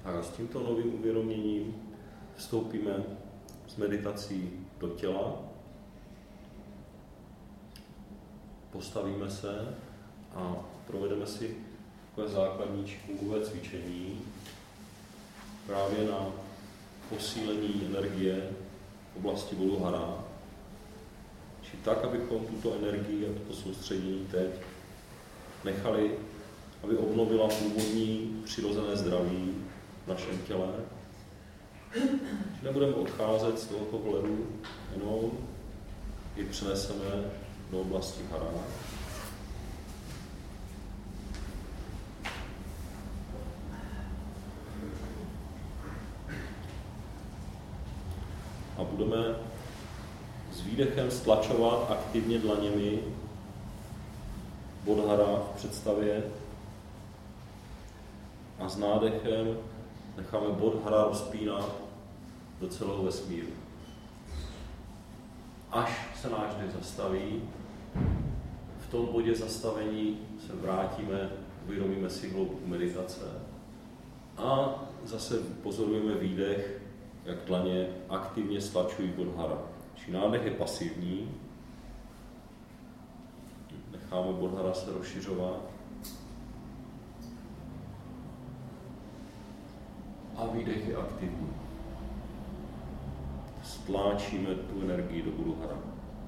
A s tímto novým uvědoměním vstoupíme s meditací do těla, postavíme se a provedeme si takové základní čikungové cvičení právě na posílení energie v oblasti Voluhara. Čili tak, abychom tuto energii a toto soustředění teď nechali, aby obnovila původní přirozené zdraví v našem těle. Že nebudeme odcházet z tohoto vhledu, jenom ji přeneseme do oblasti hara. A budeme s výdechem stlačovat aktivně dlaněmi bodhara v představě a s nádechem necháme bodhara rozpínat do celého vesmíru. Až se náš dech zastaví, v tom bodě zastavení se vrátíme, uvědomíme si hloubku meditace a zase pozorujeme výdech, jak dlaně aktivně stlačují bodhara. Čili nádech je pasivní, necháme bodhara se rozšiřovat a výdech je aktivní. Stláčíme tu energii do bodhara.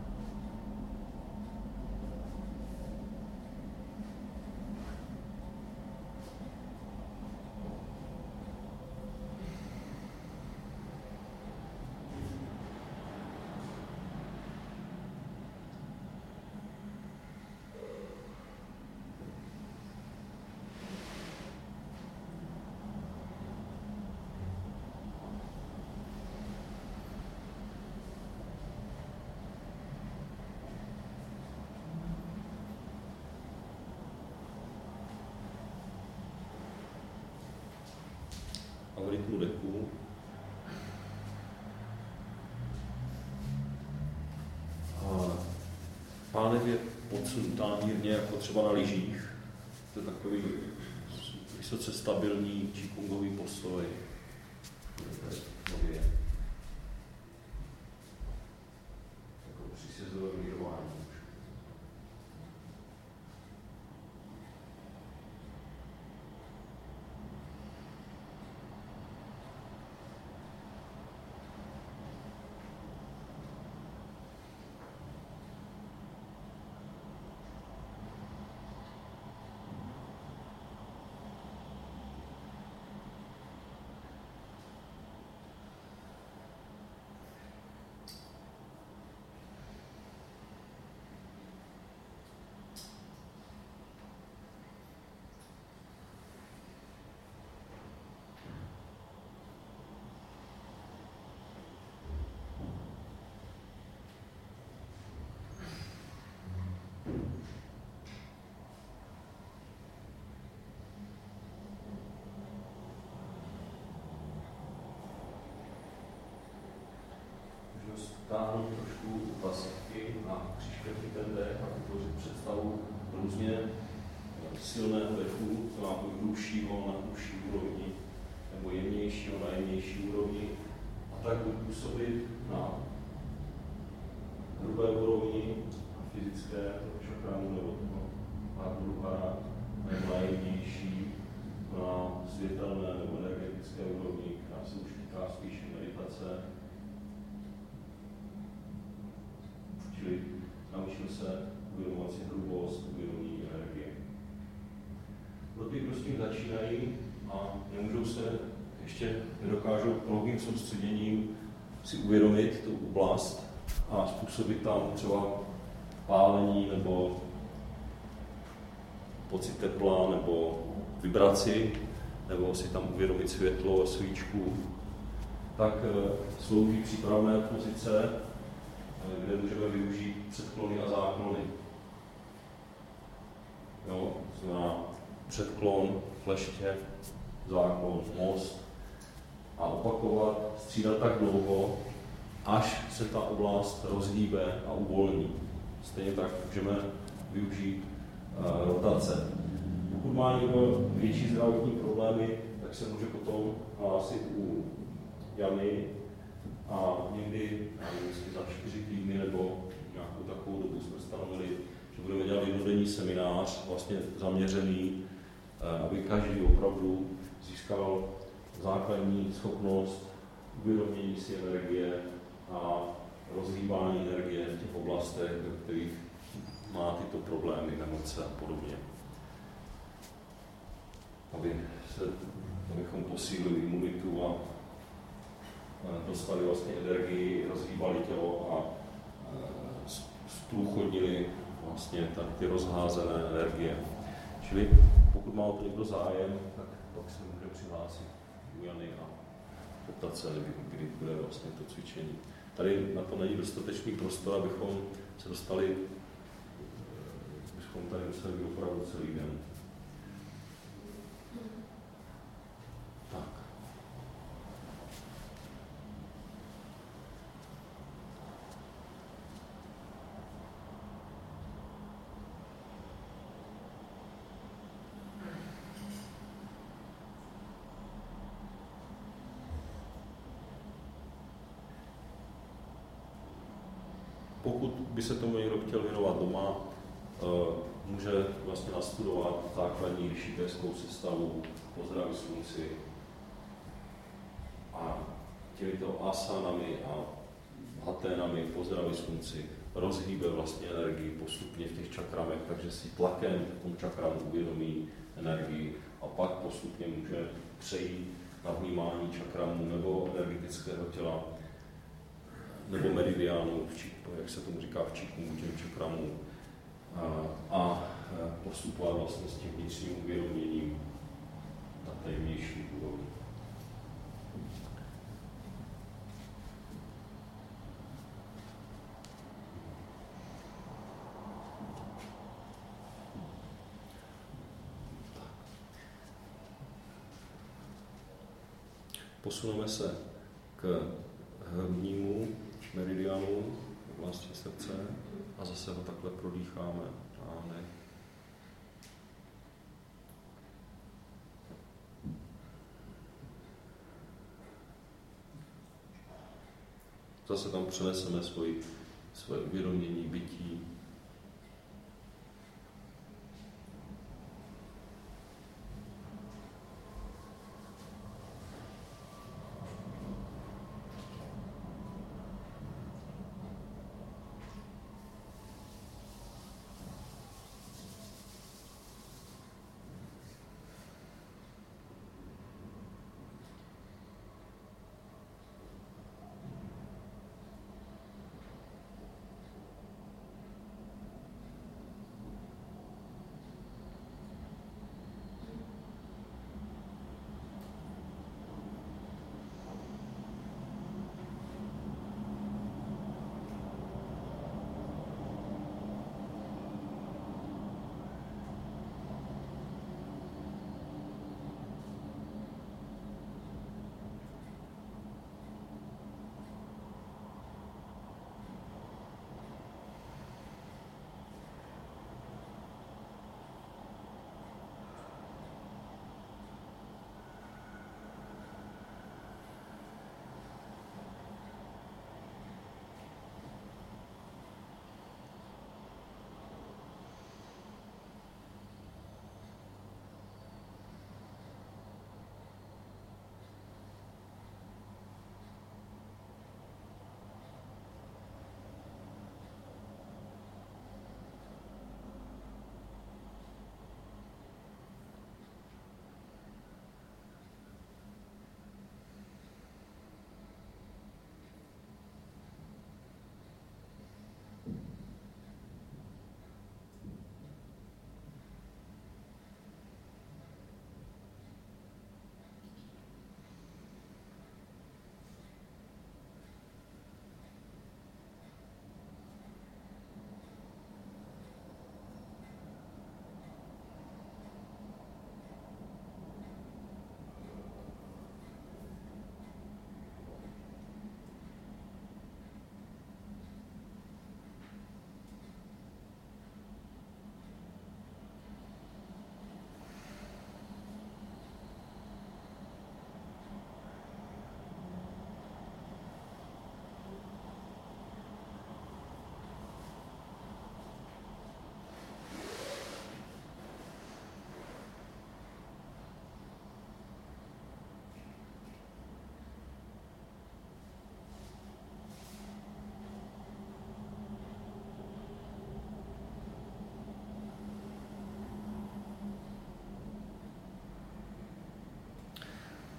A v rytmu dechu pánev je podsunutá mírně, jako třeba na lyžích. To je takový vysoce stabilní čikungový postoj. Jako přísjezdové lyžování. Stáhnout trošku pasivky a přiškrtit ten dech a vytvořit představu různě silného dechu, to má hlubšího na hlubší úrovni, nebo jemnějšího na jemnější úrovni, a tak buď působit na hrubé úrovni, na fyzické čakránu nebo Ardhara, nebo na jemnější, na světelné nebo energetické úrovni, která se už týká spíše meditace. Čili naučil se uvědomovat si hrubost, uvědomění energie. Pro ty, kdo s tím začínají a nemůžou se, ještě nedokážou hloubým soustředěním si uvědomit tu oblast a způsobit tam třeba pálení nebo pocit tepla nebo vibraci, nebo si tam uvědomit světlo a svíčku, tak slouží přípravné pozice, kde můžeme využít předklony a záklony. Jo, znamená předklon, fleště, záklon, most a opakovat, střídat tak dlouho, až se ta oblast rozhýbe a uvolní. Stejně tak můžeme využít rotace. Pokud má někdo větší zdravotní problémy, tak tak se může potom hlásit u Jany a někdy, já nevím, jestli za 4 týdny nebo nějakou takovou dobu jsme stanovili, že budeme dělat jednodenní seminář, vlastně zaměřený, aby každý opravdu získal základní schopnost uvědomění si energie a rozhýbání energie v těch oblastech, ve kterých má tyto problémy, nemoce a podobně. Abychom posílili imunitu a dostali vlastně energii, rozhýbali tělo a zprůchodnili vlastně ty rozházené energie. Čili pokud má o to někdo zájem, tak pak se může přihlásit u Jany a zeptat se, kdy bude vlastně to cvičení. Tady na to není dostatečný prostor, abychom se dostali, bychom tady museli být opravdu celý den. Tak. Pokud by se tomu někdo chtěl věnovat doma, může vlastně nastudovat základní rišikéskou sestavu Pozdravy slunci a těmito asanami a haténami Pozdravy slunci rozhýbe vlastně energii postupně v těch čakramech, takže si tlakem v tom čakramu uvědomí energii a pak postupně může přejít na vnímání čakramu nebo energetického těla nebo meridiánu, jak se tomu říká v Číkungu, těm čakramů, a postupovat vlastně s tím vnitřním uvědoměním na tajemnější úrovni. Posuneme se k hrudnímu meridianu v oblasti srdce a zase ho takhle prodýcháme. Zase tam přeneseme svoje uvědomění bytí.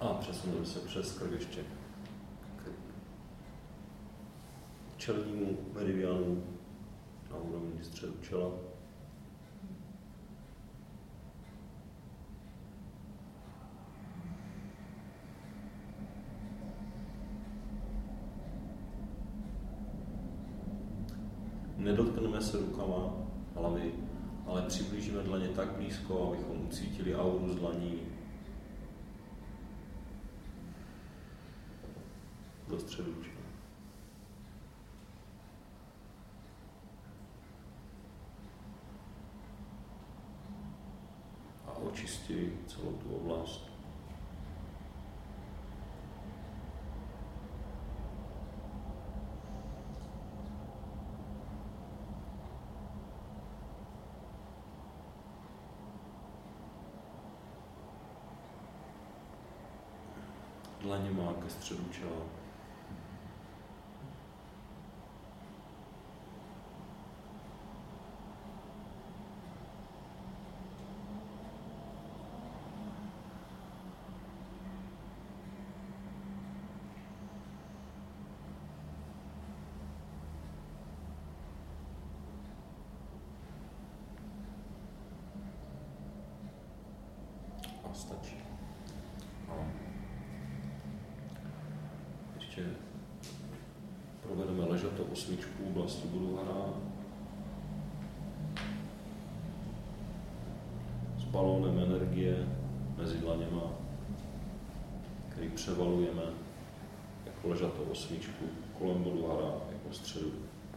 A přesuneme se přes krk ještě k čelnímu meridianu na úrovni středu čela. Nedotkneme se rukama hlavy, ale přiblížíme dlaně tak blízko, abychom ucítili auru z dlaní do středu čela. A očistili celou tu oblast. Dlaněma ke středu čela. A stačí. Ještě provedeme ležatou osmičku v oblasti Budhuhara s balónem energie mezi dlaněma, který převalujeme jako ležatou osmičku kolem Budhuhara jako středu.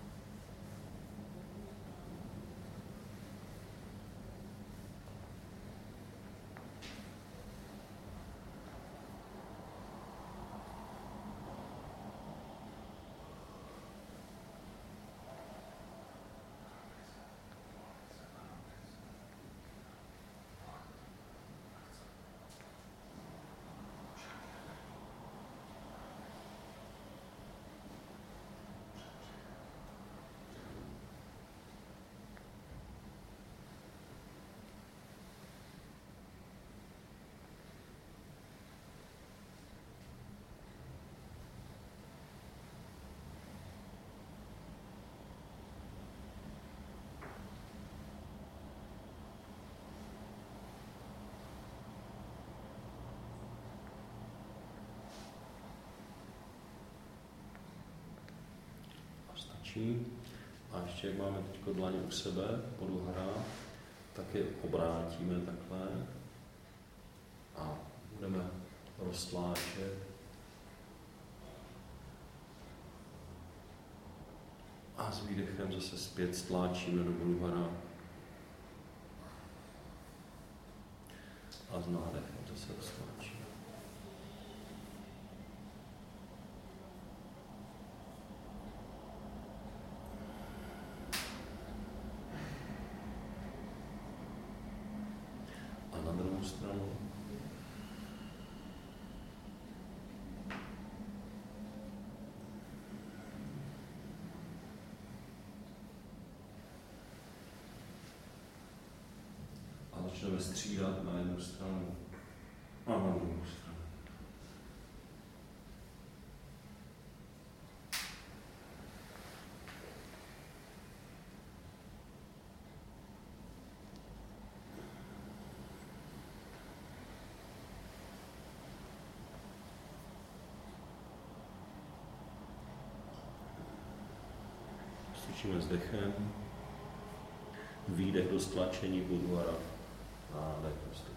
A ještě jak máme teď dlaně u sebe, Budhuhara, tak je obrátíme takhle a budeme roztláčet. A s výdechem zase zpět stláčíme do Budhuhara. A s nádechem zase roztláčíme. Stranu. A začneme střídat na jednu stranu a na druhou stranu. Cvičíme s dechem, výdech do stlačení Budhuhara, nádech do stlačení.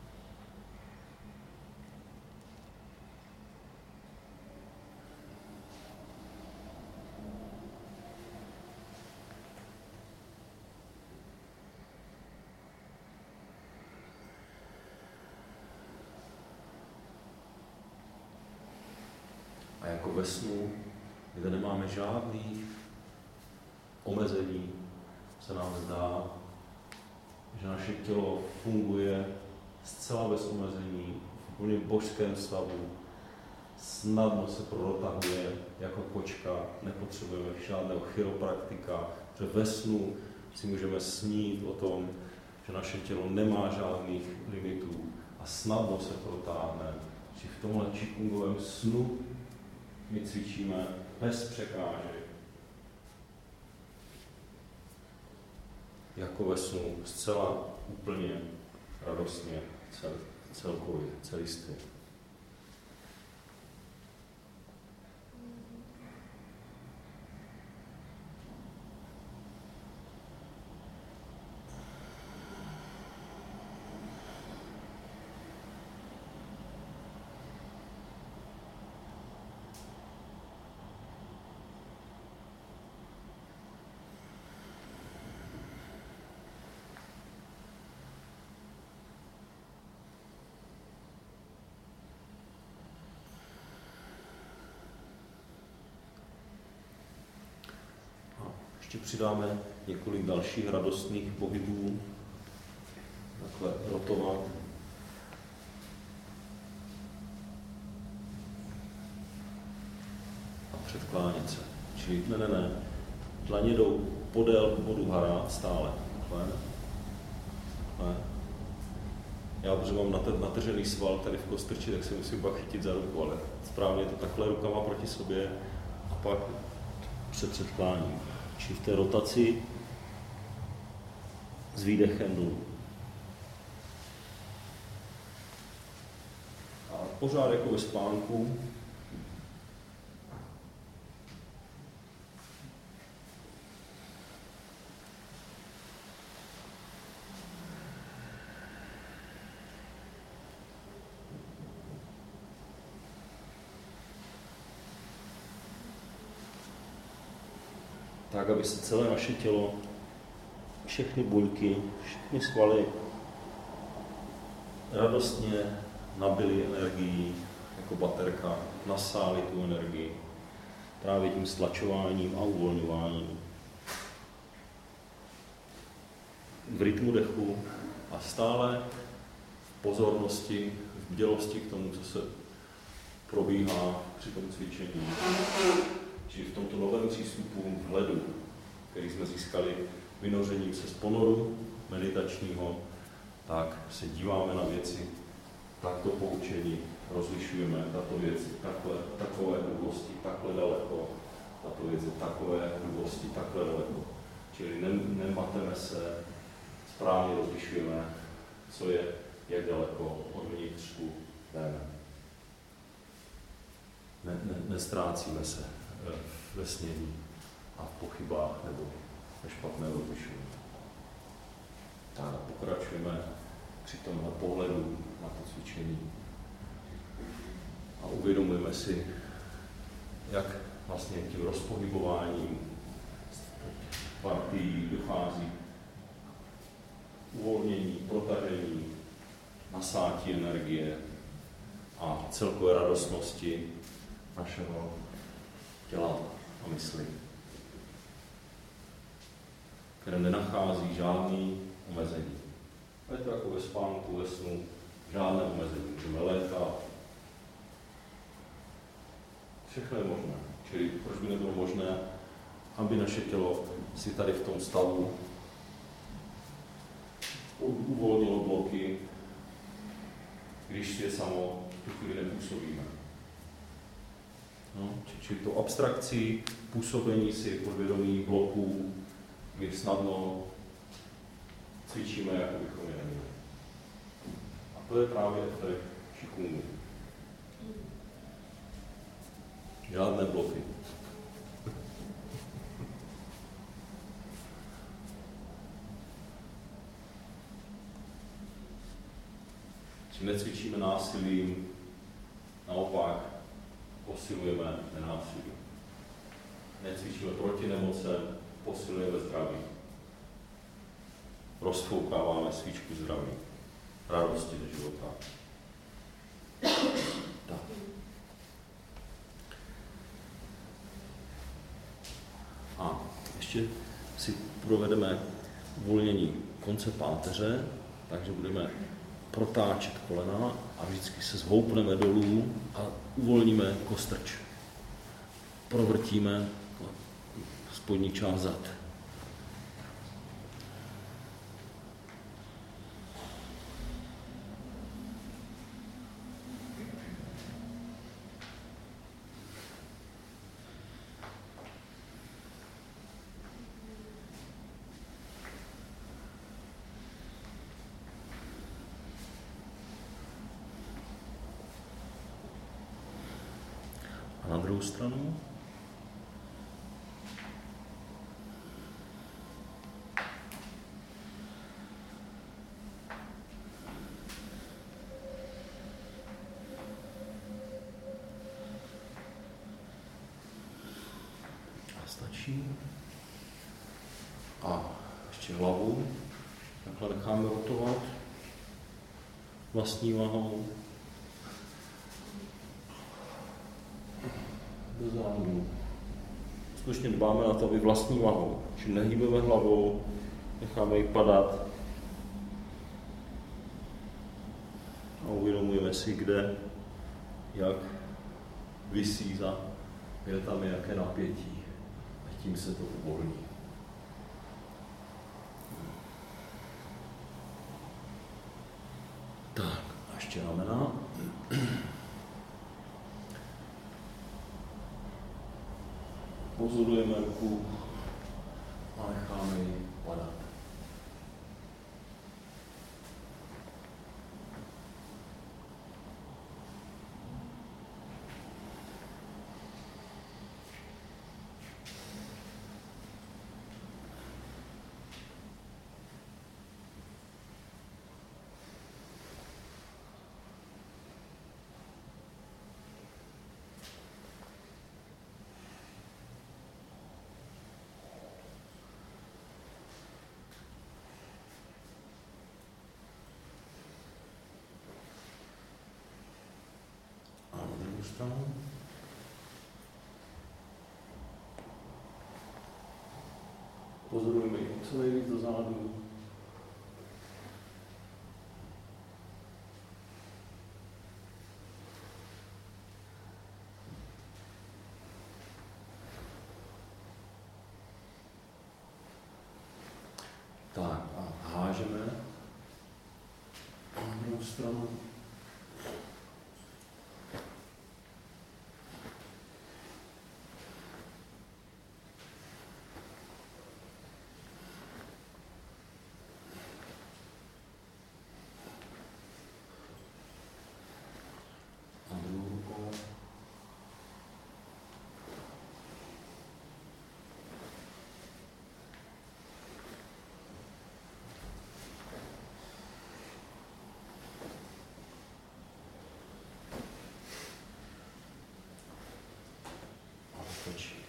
A jako ve snu, kde nemáme žádných omezení, se nám zdá, že naše tělo funguje zcela bez omezení, v úplně božském stavu, snadno se protahuje jako kočka, nepotřebujeme žádného chiropraktika, že ve snu si můžeme snít o tom, že naše tělo nemá žádných limitů a snadno se protáhne Či v tomhle qigongovém snu my cvičíme bez překážek. Jako ve snu, zcela úplně radostně, celkově, celistvě. Ještě přidáme několik dalších radostných pohybů. Takhle rotovat. A předklánět se. Čili ne. Dlaně jdou podél bodu hara stále. Takhle. Já, protože mám natržený sval tady v kostrči, tak se musím pak chytit za ruku, ale správně to takhle rukama proti sobě a pak před předkláním. Čili v té rotaci s výdechem dolů. A pořád jako ve spánku. Tak, aby se celé naše tělo, všechny buňky, všechny svaly radostně nabily energií, jako baterka, nasály tu energii právě tím stlačováním a uvolňováním. V rytmu dechu a stále v pozornosti, v bdělosti k tomu, co se probíhá při tom cvičení. Čili v tomto novém přístupu vhledu, který jsme získali vynořením se z ponoru meditačního, tak se díváme na věci, takto poučení, rozlišujeme tato věc, takové hrubosti, takhle daleko, tato věc, takové hrubosti, takhle daleko. Čili nemateme se, správně rozlišujeme, co je, jak daleko od vnitřku jdeme. Nestrácíme se ve snění a v pochybách nebo ve špatné rozlišení. Tak pokračujeme při tomhle pohledu na to cvičení a uvědomujeme si, jak vlastně tím rozpohybováním partií dochází uvolnění, protažení, nasátí energie a celkové radostnosti našeho těla a mysli, které nenachází žádný omezení. Je to jako ve spánku, ve snu, žádné omezení. Můžeme létat. Všechno je možné. Čili proč by nebylo možné, aby naše tělo si tady v tom stavu uvolnilo bloky, když si je samo v tu chvíli nepůsobíme. No, čili to abstrakcí, působení si podvědomí bloků, my snadno cvičíme, jako bychom je neměli. A to je právě efekt qigongu. Žádné bloky. Čili necvičíme násilím, naopak posilujeme nenásilí. Necvičíme proti nemocem, posilujeme zdraví. Rozfoukáváme svíčku zdraví, radosti do života. Tak. A ještě si provedeme uvolnění konce páteře, takže budeme protáčet kolena a vždycky se zhoupneme dolů a uvolníme kostrč. Provrtíme spodní část zad. druhou stranu. Stačí. A ještě hlavu. Takhle necháme rotovat vlastní vahou. Do zádu. Skutečně dbáme na to, aby vlastní vahou. Čili nehýbeme hlavou, necháme ji padat. A uvědomujeme si, kde, jak visí za, kde tam je jaké napětí. A tím se to uvolní. Tak, a ještě ramena. Pozorujeme ruku a necháme ji padat. Stranu. Pozorujeme co nejvíc do zádu. Tak a hážeme na druhou stranu. Stačí.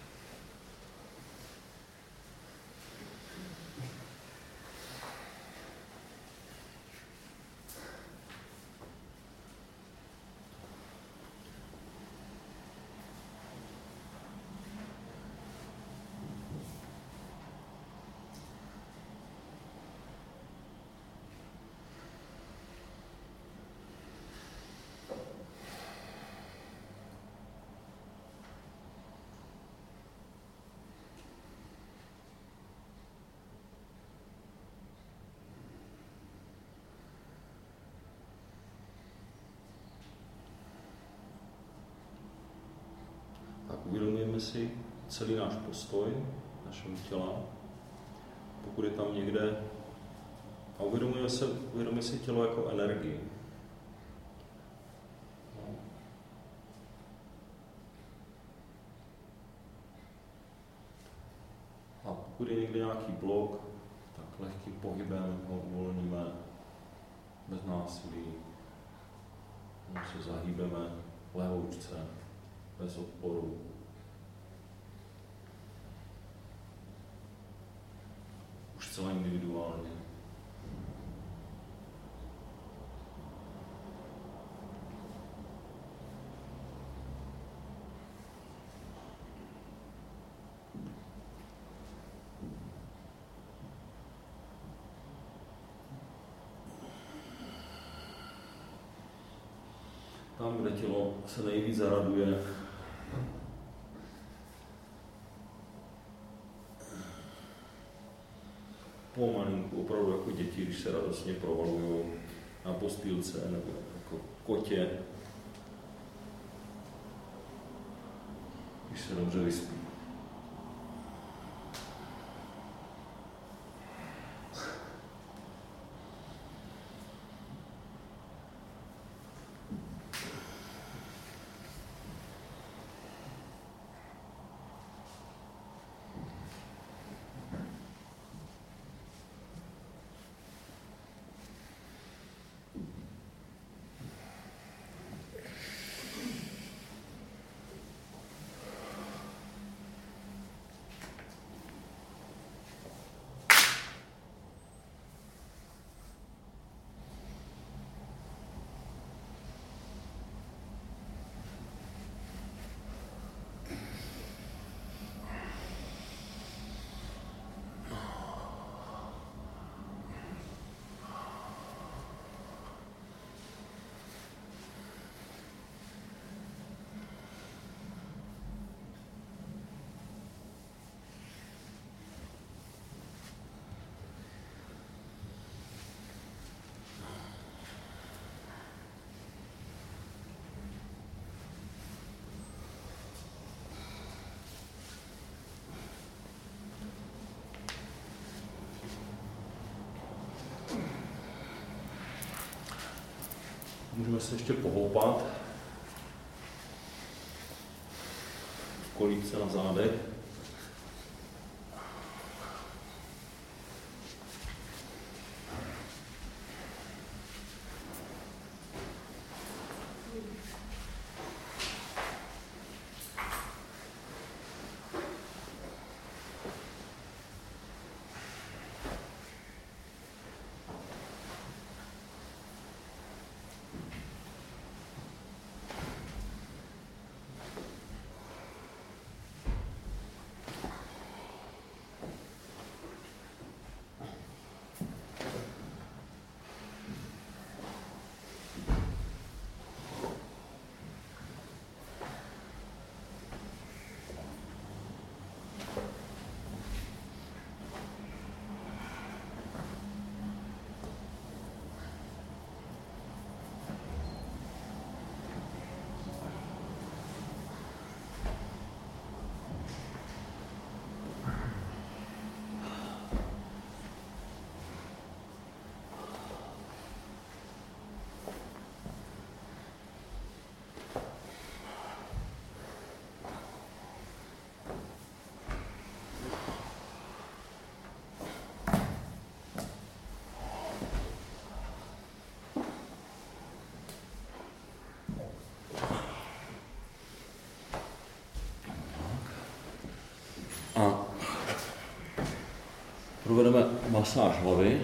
Uvědomujeme si celý náš postoj, našeho těla, pokud je tam někde, a uvědomujeme si tělo jako energii. A pokud je někde nějaký blok, tak lehkým pohybem ho uvolníme bez násilí. Se zahýbeme lehoučce, bez odporu. Už celá individuálně. Tam, kde tělo se nejvíc zaraduje, pomalinku, opravdu jako děti, když se radostně provalují na postýlce nebo jako kotě, když se dobře vyspí. Můžeme se ještě pohoupat v kolíce na zádech. A provedeme masáž hlavy.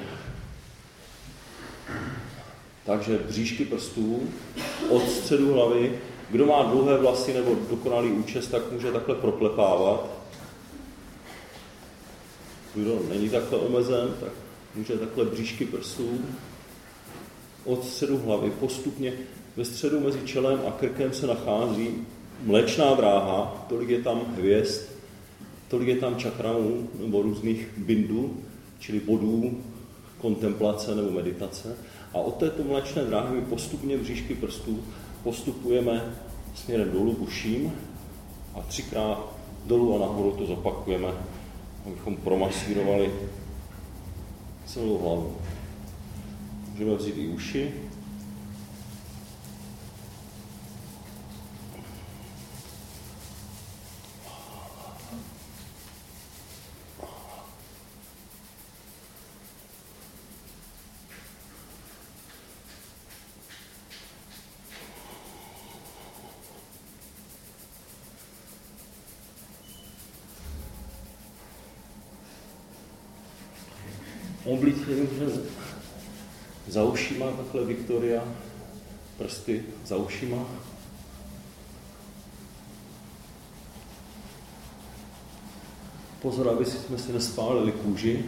Takže bříšky prstů od středu hlavy. Kdo má dlouhé vlasy nebo dokonalý účes, tak může takhle proklepávat. Kdo není takhle omezen, tak může takhle bříšky prstů od středu hlavy. Postupně ve středu mezi čelem a krkem se nachází mléčná dráha, tolik je tam hvězd, tolik je tam čakramů nebo různých bindů, čili bodů kontemplace nebo meditace. A od této mléčné dráhy my postupně bříšky prstů postupujeme směrem dolů uším a 3krát dolů a nahoru to zopakujeme, abychom promasírovali celou hlavu. Můžeme vzít i uši. Oblíknění za ušima, takhle Viktoria, prsty za ušima. Pozor, aby jsme si nespálili kůži.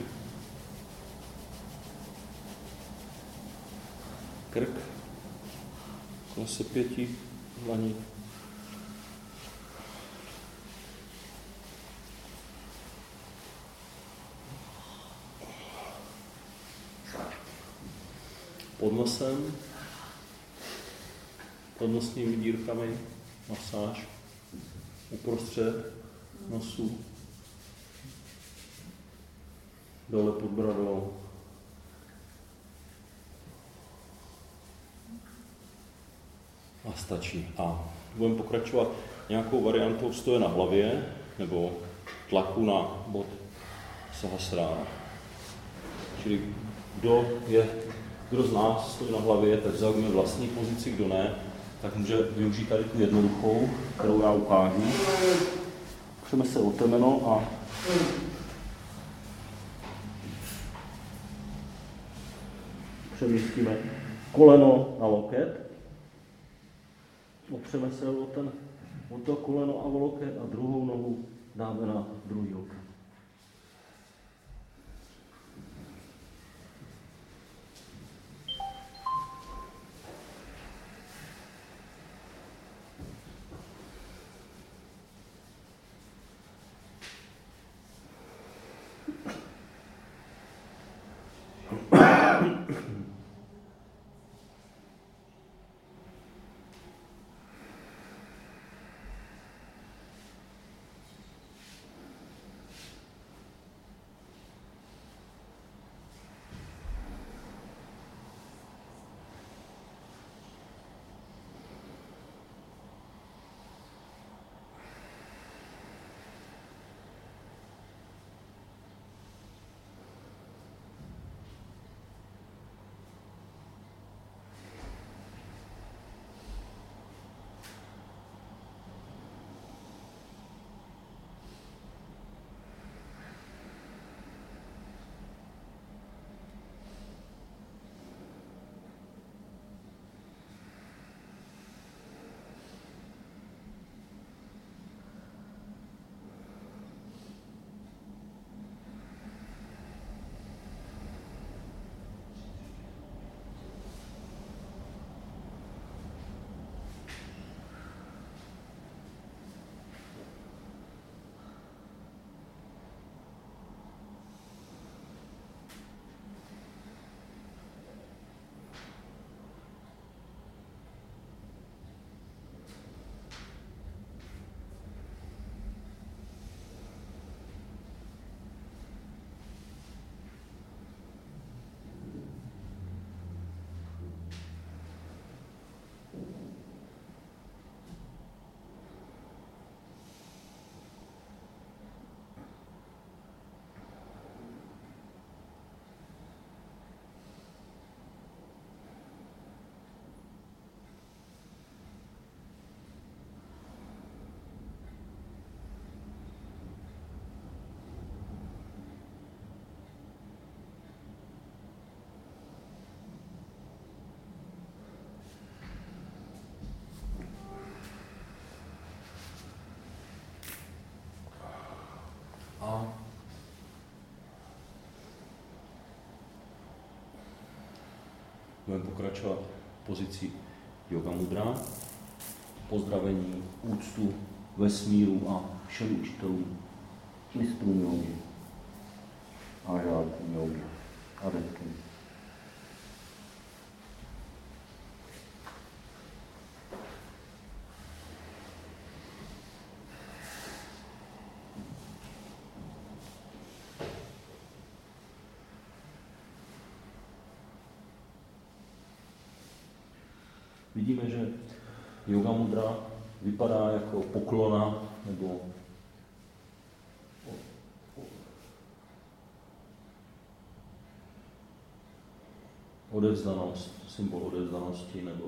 Krk, kolem sepětí, dlaní. Pod nosem, pod nosními dírkami, masáž, uprostřed nosu, dole pod bradou. A stačí. A budeme pokračovat nějakou variantou stoje na hlavě, nebo tlaku na bod Sahasrára. Čili kdo z nás stojí na hlavě, tak zaujme vlastní pozici, kdo ne, tak může využít tady tu jednoduchou, kterou já ukážu. Přeme se o temeno a přemístíme koleno na loket. Opřeme se o to koleno a o loket a druhou nohu dáme na druhý loket. Budeme pokračovat pozici Yoga Mudra, pozdravení, úctu vesmíru a všem učitelům, mistrům jogy, ážádkům jogy, adetkům. Vidíme, že Yoga Mudra vypadá jako poklona nebo odevzdanost, symbol odevzdanosti nebo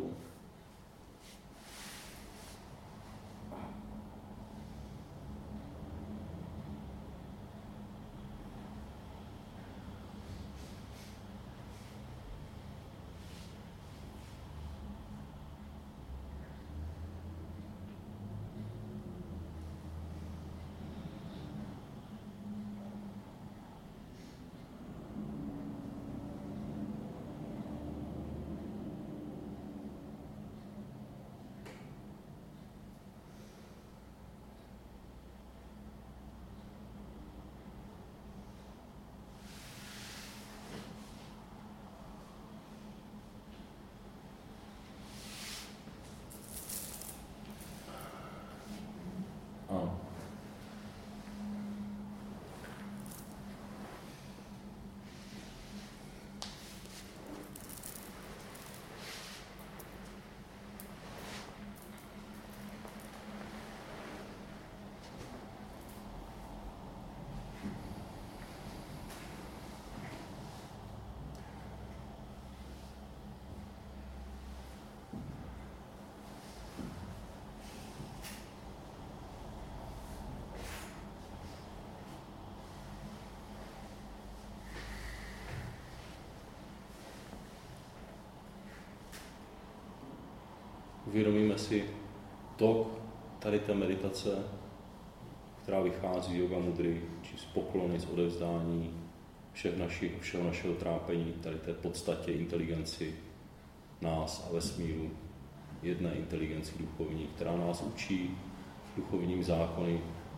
uvědomíme si tok tady té meditace, která vychází z Yoga Mudry, či z poklony, z odevzdání všeho našeho trápení, tady té podstatě inteligenci nás a vesmíru, jedné inteligenci duchovní, která nás učí duchovním zákony,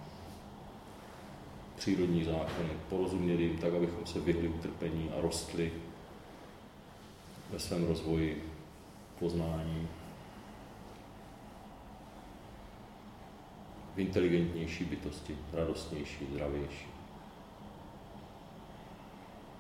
přírodní zákony, porozumět jim tak, abychom se vyhli utrpení a rostli ve svém rozvoji poznání v inteligentnější bytosti, radostnější, zdravější.